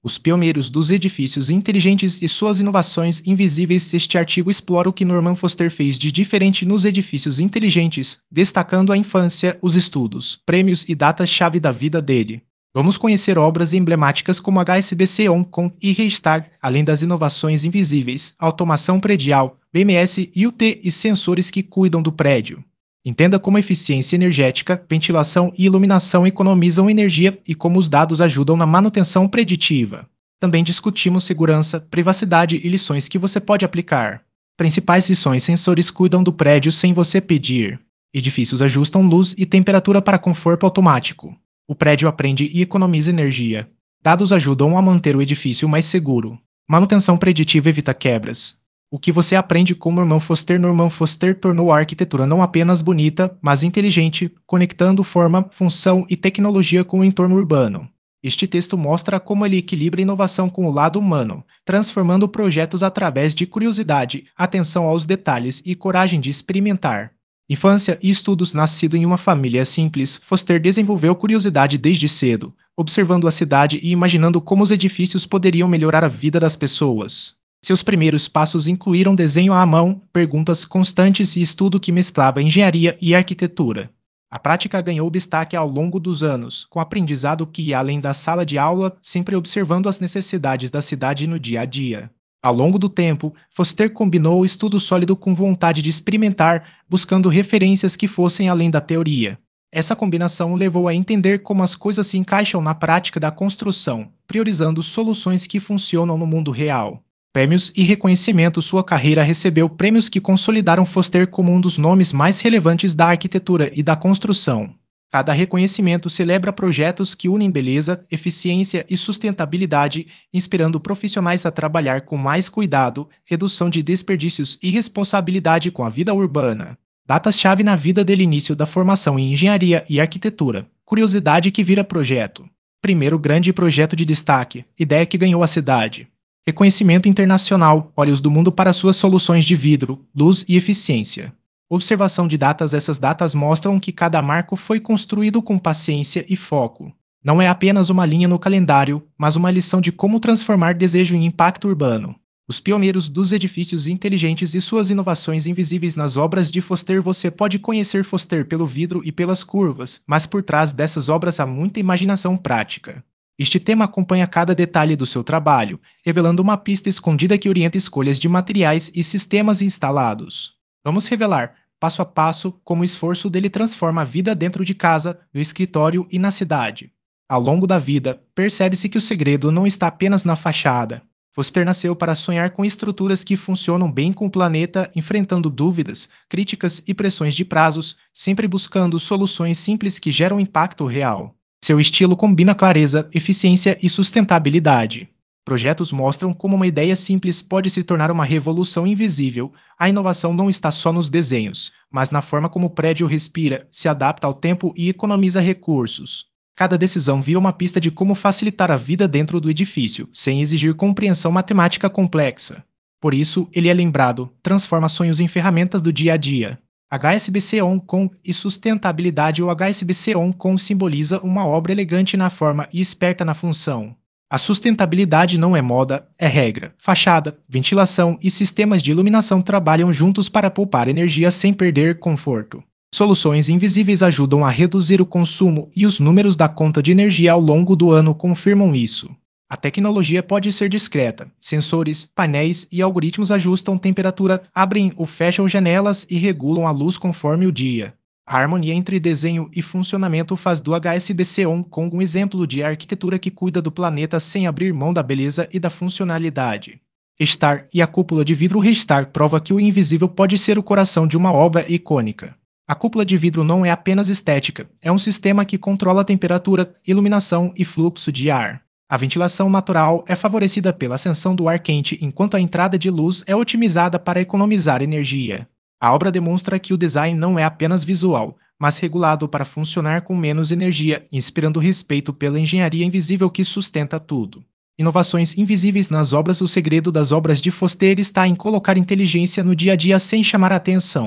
Os pioneiros dos edifícios inteligentes e suas inovações invisíveis. Este artigo explora o que Norman Foster fez de diferente nos edifícios inteligentes, destacando a infância, os estudos, prêmios e datas-chave da vida dele. Vamos conhecer obras emblemáticas como HSBC On-Com e Restart, além das inovações invisíveis, automação predial, BMS, IoT e sensores que cuidam do prédio. Entenda como eficiência energética, ventilação e iluminação economizam energia e como os dados ajudam na manutenção preditiva. Também discutimos segurança, privacidade e lições que você pode aplicar. Principais lições: sensores cuidam do prédio sem você pedir. Edifícios ajustam luz e temperatura para conforto automático. O prédio aprende e economiza energia. Dados ajudam a manter o edifício mais seguro. Manutenção preditiva evita quebras. O que você aprende com Norman Foster? Norman Foster tornou a arquitetura não apenas bonita, mas inteligente, conectando forma, função e tecnologia com o entorno urbano. Este texto mostra como ele equilibra inovação com o lado humano, transformando projetos através de curiosidade, atenção aos detalhes e coragem de experimentar. Infância e estudos. Nascido em uma família simples, Foster desenvolveu curiosidade desde cedo, observando a cidade e imaginando como os edifícios poderiam melhorar a vida das pessoas. Seus primeiros passos incluíram desenho à mão, perguntas constantes e estudo que mesclava engenharia e arquitetura. A prática ganhou destaque ao longo dos anos, com aprendizado que ia além da sala de aula, sempre observando as necessidades da cidade no dia a dia. Ao longo do tempo, Foster combinou o estudo sólido com vontade de experimentar, buscando referências que fossem além da teoria. Essa combinação o levou a entender como as coisas se encaixam na prática da construção, priorizando soluções que funcionam no mundo real. Prêmios e reconhecimento. Sua carreira recebeu prêmios que consolidaram Foster como um dos nomes mais relevantes da arquitetura e da construção. Cada reconhecimento celebra projetos que unem beleza, eficiência e sustentabilidade, inspirando profissionais a trabalhar com mais cuidado, redução de desperdícios e responsabilidade com a vida urbana. Datas-chave na vida dele: início da formação em engenharia e arquitetura. Curiosidade que vira projeto. Primeiro grande projeto de destaque, ideia que ganhou a cidade. Reconhecimento internacional, olhos do mundo para suas soluções de vidro, luz e eficiência. Observação de datas. Essas datas mostram que cada marco foi construído com paciência e foco. Não é apenas uma linha no calendário, mas uma lição de como transformar desejo em impacto urbano. Os pioneiros dos edifícios inteligentes e suas inovações invisíveis nas obras de Foster. Você pode conhecer Foster pelo vidro e pelas curvas, mas por trás dessas obras há muita imaginação prática. Este tema acompanha cada detalhe do seu trabalho, revelando uma pista escondida que orienta escolhas de materiais e sistemas instalados. Vamos revelar, passo a passo, como o esforço dele transforma a vida dentro de casa, no escritório e na cidade. Ao longo da vida, percebe-se que o segredo não está apenas na fachada. Foster nasceu para sonhar com estruturas que funcionam bem com o planeta, enfrentando dúvidas, críticas e pressões de prazos, sempre buscando soluções simples que geram impacto real. Seu estilo combina clareza, eficiência e sustentabilidade. Projetos mostram como uma ideia simples pode se tornar uma revolução invisível. A inovação não está só nos desenhos, mas na forma como o prédio respira, se adapta ao tempo e economiza recursos. Cada decisão vira uma pista de como facilitar a vida dentro do edifício, sem exigir compreensão matemática complexa. Por isso, ele é lembrado, transforma sonhos em ferramentas do dia a dia. HSBC On-Com e sustentabilidade. O HSBC On-Com simboliza uma obra elegante na forma e esperta na função. A sustentabilidade não é moda, é regra. Fachada, ventilação e sistemas de iluminação trabalham juntos para poupar energia sem perder conforto. Soluções invisíveis ajudam a reduzir o consumo e os números da conta de energia ao longo do ano confirmam isso. A tecnologia pode ser discreta. Sensores, painéis e algoritmos ajustam temperatura, abrem ou fecham janelas e regulam a luz conforme o dia. A harmonia entre desenho e funcionamento faz do HSBC On-Com um exemplo de arquitetura que cuida do planeta sem abrir mão da beleza e da funcionalidade. Restart e a cúpula de vidro. Restart prova que o invisível pode ser o coração de uma obra icônica. A cúpula de vidro não é apenas estética, é um sistema que controla a temperatura, iluminação e fluxo de ar. A ventilação natural é favorecida pela ascensão do ar quente, enquanto a entrada de luz é otimizada para economizar energia. A obra demonstra que o design não é apenas visual, mas regulado para funcionar com menos energia, inspirando respeito pela engenharia invisível que sustenta tudo. Inovações invisíveis nas obras. O segredo das obras de Foster está em colocar inteligência no dia a dia sem chamar a atenção.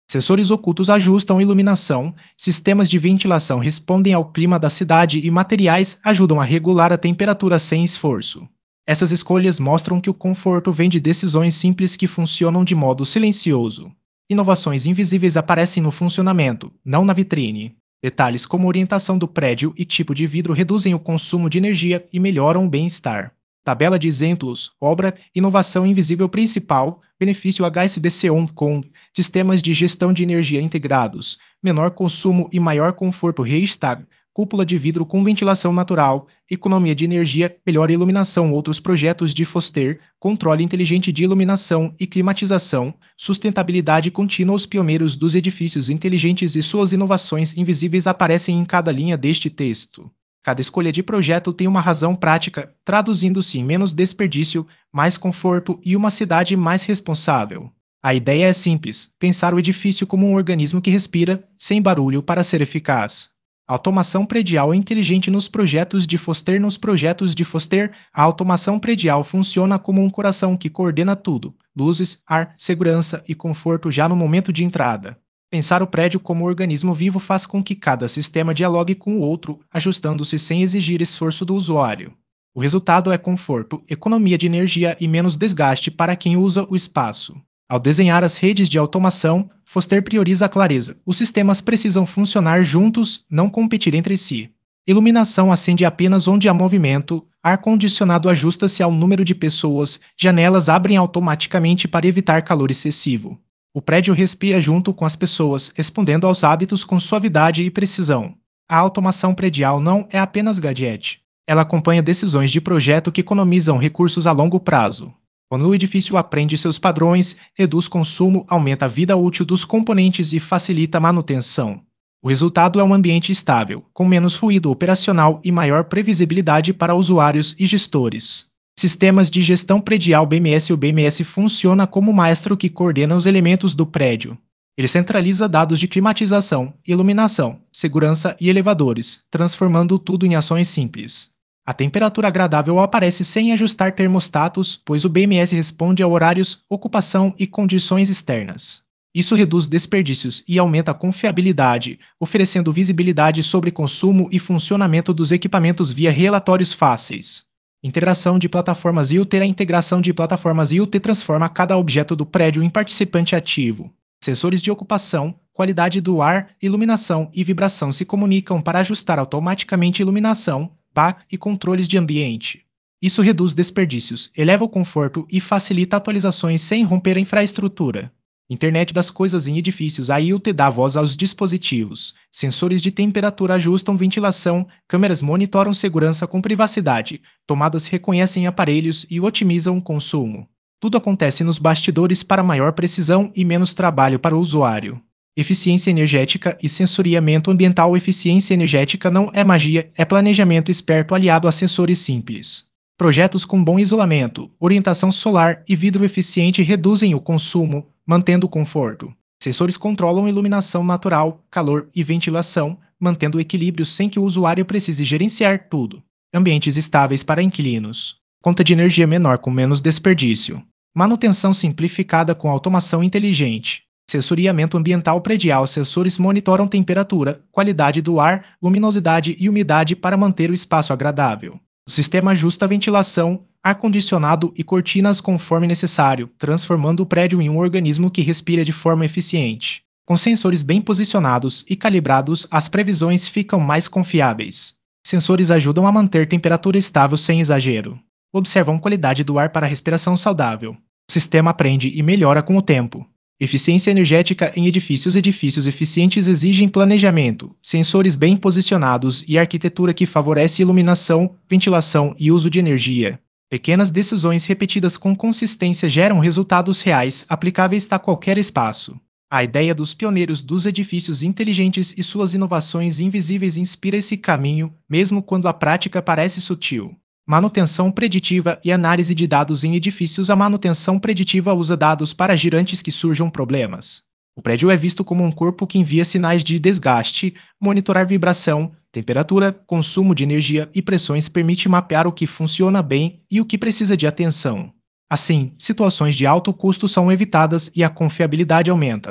Sensores ocultos ajustam iluminação, sistemas de ventilação respondem ao clima da cidade e materiais ajudam a regular a temperatura sem esforço. Essas escolhas mostram que o conforto vem de decisões simples que funcionam de modo silencioso. Inovações invisíveis aparecem no funcionamento, não na vitrine. Detalhes como a orientação do prédio e tipo de vidro reduzem o consumo de energia e melhoram o bem-estar. Tabela de exemplos, obra, inovação invisível principal, benefício HSBC com sistemas de gestão de energia integrados, menor consumo e maior conforto Reichstag, cúpula de vidro com ventilação natural, economia de energia, melhor iluminação. Outros projetos de Foster, controle inteligente de iluminação e climatização, sustentabilidade contínua. Os pioneiros dos edifícios inteligentes e suas inovações invisíveis aparecem em cada linha deste texto. Cada escolha de projeto tem uma razão prática, traduzindo-se em menos desperdício, mais conforto e uma cidade mais responsável. A ideia é simples: pensar o edifício como um organismo que respira, sem barulho, para ser eficaz. Automação predial inteligente nos projetos de Foster. Nos projetos de Foster, a automação predial funciona como um coração que coordena tudo: luzes, ar, segurança e conforto já no momento de entrada. Pensar o prédio como organismo vivo faz com que cada sistema dialogue com o outro, ajustando-se sem exigir esforço do usuário. O resultado é conforto, economia de energia e menos desgaste para quem usa o espaço. Ao desenhar as redes de automação, Foster prioriza a clareza. Os sistemas precisam funcionar juntos, não competir entre si. Iluminação acende apenas onde há movimento, ar-condicionado ajusta-se ao número de pessoas, janelas abrem automaticamente para evitar calor excessivo. O prédio respira junto com as pessoas, respondendo aos hábitos com suavidade e precisão. A automação predial não é apenas gadget. Ela acompanha decisões de projeto que economizam recursos a longo prazo. Quando o edifício aprende seus padrões, reduz consumo, aumenta a vida útil dos componentes e facilita a manutenção. O resultado é um ambiente estável, com menos ruído operacional e maior previsibilidade para usuários e gestores. Sistemas de gestão predial BMS. O BMS funciona como maestro que coordena os elementos do prédio. Ele centraliza dados de climatização, iluminação, segurança e elevadores, transformando tudo em ações simples. A temperatura agradável aparece sem ajustar termostatos, pois o BMS responde a horários, ocupação e condições externas. Isso reduz desperdícios e aumenta a confiabilidade, oferecendo visibilidade sobre consumo e funcionamento dos equipamentos via relatórios fáceis. Integração de plataformas IoT. A integração de plataformas IoT transforma cada objeto do prédio em participante ativo. Sensores de ocupação, qualidade do ar, iluminação e vibração se comunicam para ajustar automaticamente iluminação, e controles de ambiente. Isso reduz desperdícios, eleva o conforto e facilita atualizações sem romper a infraestrutura. Internet das coisas em edifícios. A IoT dá voz aos dispositivos. Sensores de temperatura ajustam ventilação, câmeras monitoram segurança com privacidade, tomadas reconhecem aparelhos e otimizam o consumo. Tudo acontece nos bastidores para maior precisão e menos trabalho para o usuário. Eficiência energética e sensoriamento ambiental. Eficiência energética não é magia, é planejamento esperto aliado a sensores simples. Projetos com bom isolamento, orientação solar e vidro eficiente reduzem o consumo, mantendo o conforto. Sensores controlam iluminação natural, calor e ventilação, mantendo o equilíbrio sem que o usuário precise gerenciar tudo. Ambientes estáveis para inquilinos. Conta de energia menor com menos desperdício. Manutenção simplificada com automação inteligente. Sensoriamento ambiental predial. Sensores monitoram temperatura, qualidade do ar, luminosidade e umidade para manter o espaço agradável. O sistema ajusta a ventilação, ar-condicionado e cortinas conforme necessário, transformando o prédio em um organismo que respira de forma eficiente. Com sensores bem posicionados e calibrados, as previsões ficam mais confiáveis. Sensores ajudam a manter temperatura estável sem exagero. Observam qualidade do ar para respiração saudável. O sistema aprende e melhora com o tempo. Eficiência energética em edifícios. Edifícios eficientes exigem planejamento, sensores bem posicionados e arquitetura que favorece iluminação, ventilação e uso de energia. Pequenas decisões repetidas com consistência geram resultados reais, aplicáveis a qualquer espaço. A ideia dos pioneiros dos edifícios inteligentes e suas inovações invisíveis inspira esse caminho, mesmo quando a prática parece sutil. Manutenção preditiva e análise de dados em edifícios. A manutenção preditiva usa dados para agir antes que surjam problemas. O prédio é visto como um corpo que envia sinais de desgaste, monitorar vibração, temperatura, consumo de energia e pressões permite mapear o que funciona bem e o que precisa de atenção. Assim, situações de alto custo são evitadas e a confiabilidade aumenta.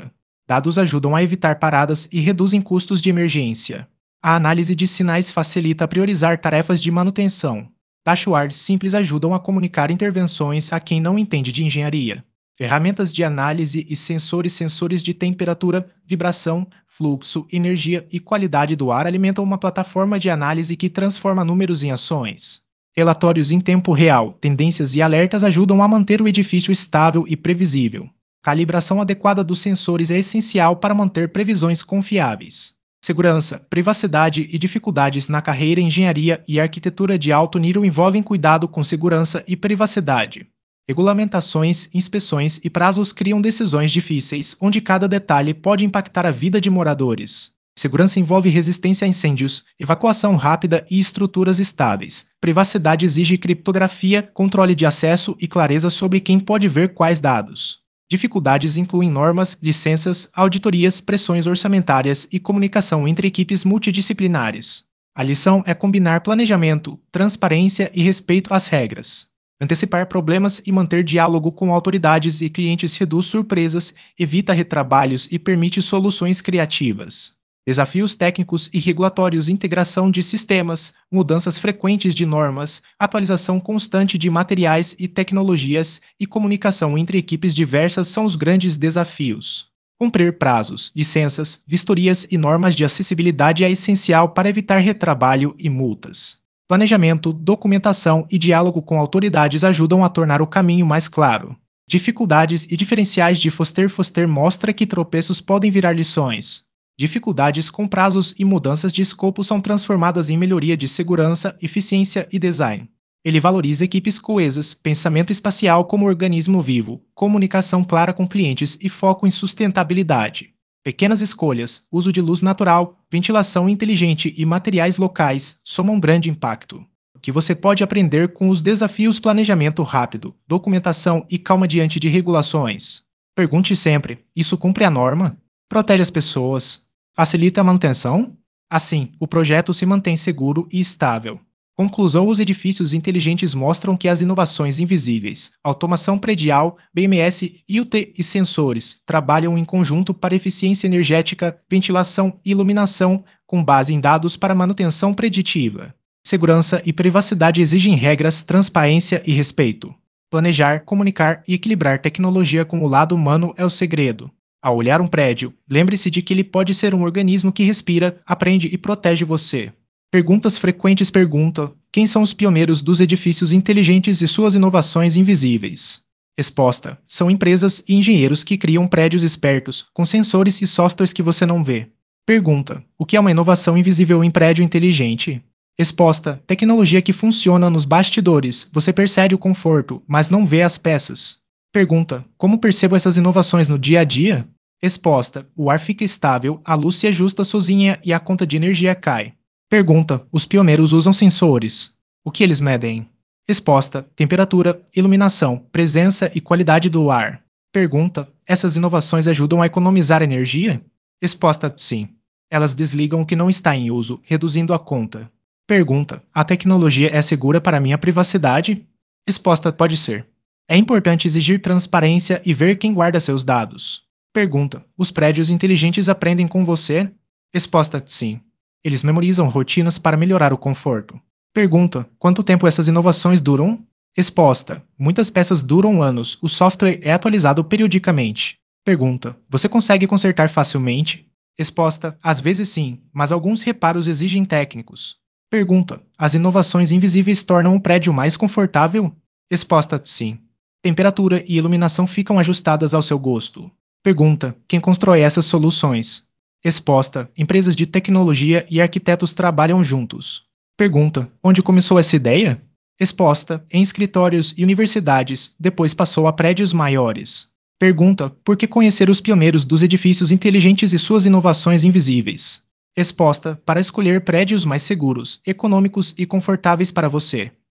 Dados ajudam a evitar paradas e reduzem custos de emergência. A análise de sinais facilita priorizar tarefas de manutenção. Dashboards simples ajudam a comunicar intervenções a quem não entende de engenharia. Ferramentas de análise e sensores de temperatura, vibração, fluxo, energia e qualidade do ar alimentam uma plataforma de análise que transforma números em ações. Relatórios em tempo real, tendências e alertas ajudam a manter o edifício estável e previsível. Calibração adequada dos sensores é essencial para manter previsões confiáveis. Segurança, privacidade e dificuldades na carreira engenharia e arquitetura de alto nível envolvem cuidado com segurança e privacidade. Regulamentações, inspeções e prazos criam decisões difíceis, onde cada detalhe pode impactar a vida de moradores. Segurança envolve resistência a incêndios, evacuação rápida e estruturas estáveis. Privacidade exige criptografia, controle de acesso e clareza sobre quem pode ver quais dados. Dificuldades incluem normas, licenças, auditorias, pressões orçamentárias e comunicação entre equipes multidisciplinares. A lição é combinar planejamento, transparência e respeito às regras. Antecipar problemas e manter diálogo com autoridades e clientes reduz surpresas, evita retrabalhos e permite soluções criativas. Desafios técnicos e regulatórios, integração de sistemas, mudanças frequentes de normas, atualização constante de materiais e tecnologias e comunicação entre equipes diversas são os grandes desafios. Cumprir prazos, licenças, vistorias e normas de acessibilidade é essencial para evitar retrabalho e multas. Planejamento, documentação e diálogo com autoridades ajudam a tornar o caminho mais claro. Dificuldades e diferenciais de Foster mostra que tropeços podem virar lições. Dificuldades com prazos e mudanças de escopo são transformadas em melhoria de segurança, eficiência e design. Ele valoriza equipes coesas, pensamento espacial como organismo vivo, comunicação clara com clientes e foco em sustentabilidade. Pequenas escolhas, uso de luz natural, ventilação inteligente e materiais locais somam grande impacto. O que você pode aprender com os desafios planejamento rápido, documentação e calma diante de regulações? Pergunte sempre: isso cumpre a norma? Protege as pessoas? Facilita a manutenção? Assim, o projeto se mantém seguro e estável. Conclusão: os edifícios inteligentes mostram que as inovações invisíveis, automação predial, BMS, IoT e sensores, trabalham em conjunto para eficiência energética, ventilação e iluminação, com base em dados para manutenção preditiva. Segurança e privacidade exigem regras, transparência e respeito. Planejar, comunicar e equilibrar tecnologia com o lado humano é o segredo. Ao olhar um prédio, lembre-se de que ele pode ser um organismo que respira, aprende e protege você. Perguntas frequentes perguntam: quem são os pioneiros dos edifícios inteligentes e suas inovações invisíveis? Resposta: são empresas e engenheiros que criam prédios espertos, com sensores e softwares que você não vê. Pergunta: o que é uma inovação invisível em prédio inteligente? Resposta: tecnologia que funciona nos bastidores, você percebe o conforto, mas não vê as peças. Pergunta: como percebo essas inovações no dia a dia? Resposta: o ar fica estável, a luz se ajusta sozinha e a conta de energia cai. Pergunta: os pioneiros usam sensores. O que eles medem? Resposta: temperatura, iluminação, presença e qualidade do ar. Pergunta: essas inovações ajudam a economizar energia? Resposta: sim. Elas desligam o que não está em uso, reduzindo a conta. Pergunta: a tecnologia é segura para minha privacidade? Resposta: pode ser. É importante exigir transparência e ver quem guarda seus dados. Pergunta: os prédios inteligentes aprendem com você? Resposta: sim. Eles memorizam rotinas para melhorar o conforto. Pergunta: quanto tempo essas inovações duram? Resposta: muitas peças duram anos, o software é atualizado periodicamente. Pergunta: você consegue consertar facilmente? Resposta: às vezes sim, mas alguns reparos exigem técnicos. Pergunta: as inovações invisíveis tornam o prédio mais confortável? Resposta: sim. Temperatura e iluminação ficam ajustadas ao seu gosto. Pergunta: quem constrói essas soluções? Resposta: empresas de tecnologia e arquitetos trabalham juntos. Pergunta: onde começou essa ideia? Resposta: em escritórios e universidades, depois passou a prédios maiores. Pergunta: por que conhecer os pioneiros dos edifícios inteligentes e suas inovações invisíveis? Resposta: para escolher prédios mais seguros, econômicos e confortáveis para você.